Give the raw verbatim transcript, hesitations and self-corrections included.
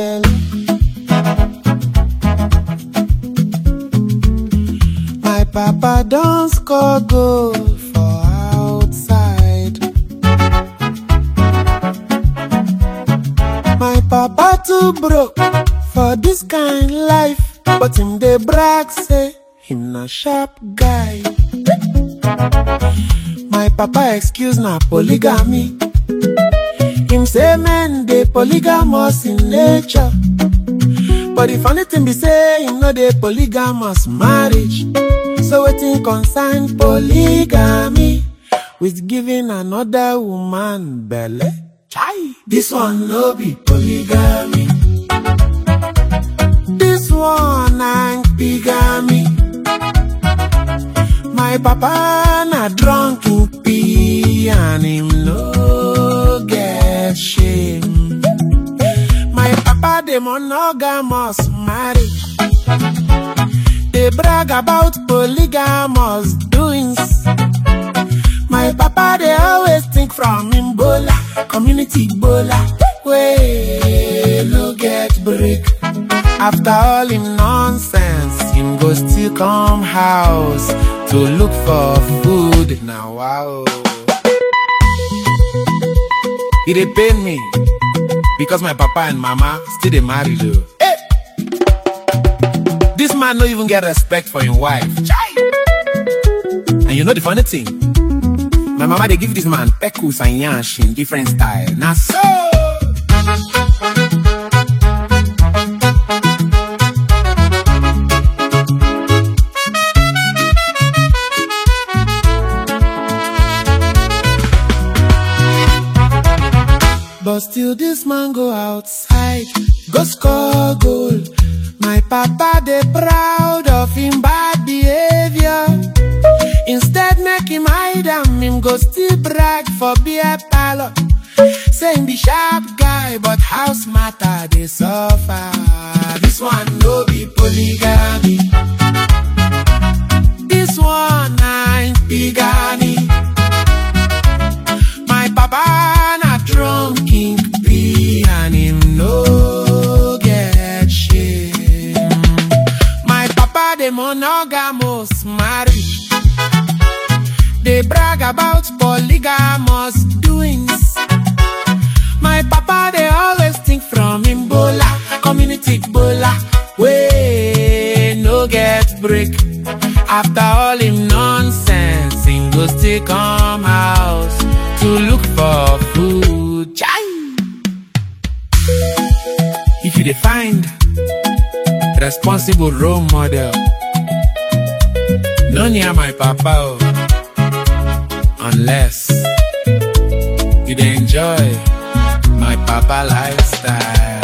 belly. My papa don't score goal for outside. My papa too broke for this kind life, but him dey brag say him na sharp guy. My papa excuse na polygamy. Him say men dey polygamous in nature, but the funny thing be say him no dey polygamous marriage. So wetin concern polygamy with giving another woman belle? Chai, this one no be polygamy. This one na bigamy. My papa na drunk in pee and him no get shame. My papa dey monogamous marriage. They brag about polygamous doings. My papa they always think from him bola, community bola, way no get break. After all him nonsense, him go still come house to look for food. Now wow, it dey pain me because my papa and mama still dey marry though. Hey! This man no even get respect for his wife. Chai! And you know the funny thing? My mama they give this man pekus and yansh in different style. Now so but still this man go outside, go score goal. My papa they proud of him bad behavior. Instead make him hide am, him go still brag for beer parlor. Say him be sharp guy, but house matter they suffer. This one no be polygamy. This one ain't bigamy. My papa na drunk in pee and him no get shame. My papa dey monogamous marriage. They brag about polygamous doings. My papa they always think from him bola, community bola, way no get break. After all him nonsense, him go still come house to look for food. Chai! If you dey find responsible role model, no near my papa oh. Unless you dey enjoy my papa lifestyle.